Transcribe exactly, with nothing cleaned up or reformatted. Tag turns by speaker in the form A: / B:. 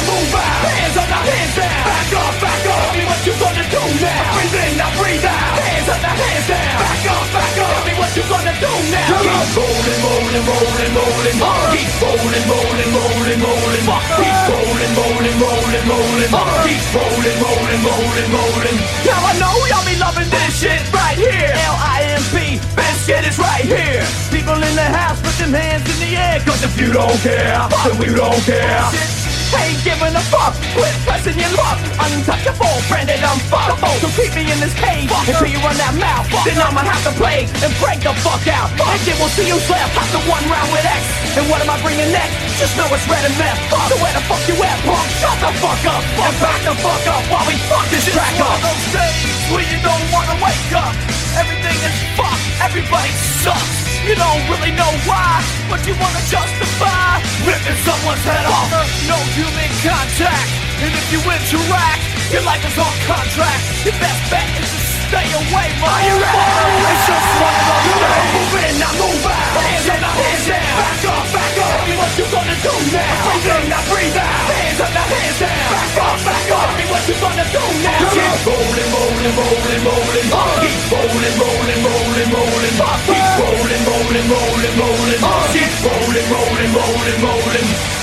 A: move out. Hands up, now hands down. Back up, back up. Tell me what you gonna do now. Breathe in, now breathe out. Hands up, now hands down. Back up, back up. Tell me what you gonna do now. Keep rolling, rolling, rolling, rolling. Uh, keep rolling, rolling, rolling, rolling. Uh, keep rolling, rolling, rolling, rolling. Uh, keep rolling, rolling, rolling, rolling. Now I know y'all be loving this shit right here. L I M P, best shit is right here. People in the house, put them hands in the air. Cause if you don't care, then we don't care. Ain't giving a fuck, quit pressing your luck. Untouchable, branded unfuckable. So keep me in this cage until you run that mouth. Then I'ma have to play and break the fuck out. And then we'll see who's left after one round with X. And what am I bringing next? Just know it's red and meth. So where the fuck you at, punk? Shut the fuck up and back the fuck up while we fuck this track up. It's one of those days where you don't wanna wake up. Everything is fucked, everybody sucks. You don't really know why, but you wanna justify ripping someone's head off. No human contact, and if you interact, your life is on contract. Your best bet is to stay away, motherfucker. It's just one of those days. Move in, now move out. Hands up, now hands down. Back up, back up. Tell me what you gonna do now. Breathe in, now breathe out. Hands up, now hands down. Back up, back up. Tell me what you gonna do now. Keep rolling, rolling, rolling, rolling. Keep rolling, rolling, rolling, rolling. Keep rolling, rolling, rolling, rolling. Keep rolling, rolling, rolling, rolling.